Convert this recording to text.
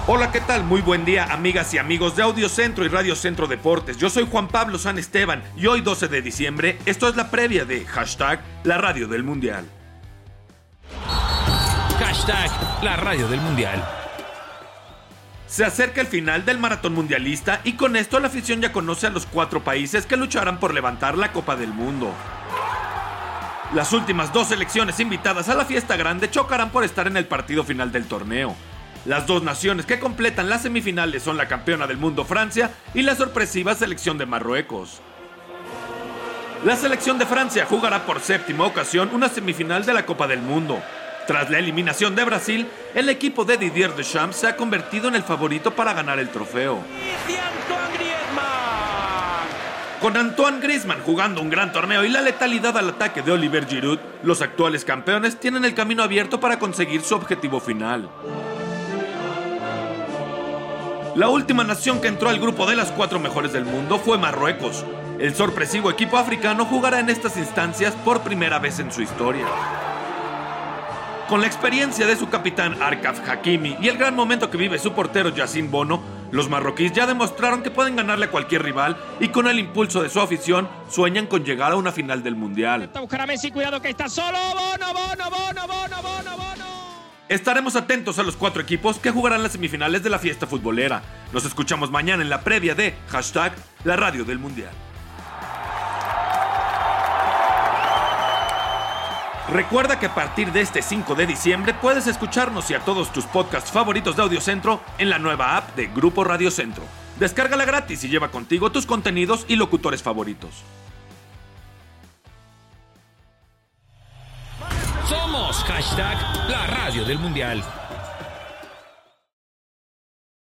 Hola, ¿qué tal? Muy buen día, amigas y amigos de Audio Centro y Radio Centro Deportes. Yo soy Juan Pablo San Esteban y hoy 12 de diciembre, esto es la previa de #La Radio del Mundial. #La Radio del Mundial. Se acerca el final del maratón mundialista y con esto la afición ya conoce a los 4 países que lucharán por levantar la Copa del Mundo. Las últimas 2 selecciones invitadas a la fiesta grande chocarán por estar en el partido final del torneo. Las 2 naciones que completan las semifinales son la campeona del mundo Francia y la sorpresiva selección de Marruecos. La selección de Francia jugará por 7ª ocasión una semifinal de la Copa del Mundo. Tras la eliminación de Brasil, el equipo de Didier Deschamps se ha convertido en el favorito para ganar el trofeo. Con Antoine Griezmann jugando un gran torneo y la letalidad al ataque de Olivier Giroud, los actuales campeones tienen el camino abierto para conseguir su objetivo final. La última nación que entró al grupo de las 4 mejores del mundo fue Marruecos. El sorpresivo equipo africano jugará en estas instancias por primera vez en su historia. Con la experiencia de su capitán Achraf Hakimi y el gran momento que vive su portero Yassine Bono, los marroquíes ya demostraron que pueden ganarle a cualquier rival y con el impulso de su afición sueñan con llegar a una final del Mundial. Buscar a Messi, cuidado que está solo. Bono. Estaremos atentos a los 4 equipos que jugarán las semifinales de la fiesta futbolera. Nos escuchamos mañana en la previa de #La Radio del Mundial. Recuerda que a partir de este 5 de diciembre puedes escucharnos y a todos tus podcasts favoritos de Audiocentro en la nueva app de Grupo Radio Centro. Descárgala gratis y lleva contigo tus contenidos y locutores favoritos. Somos #La Radio del Mundial.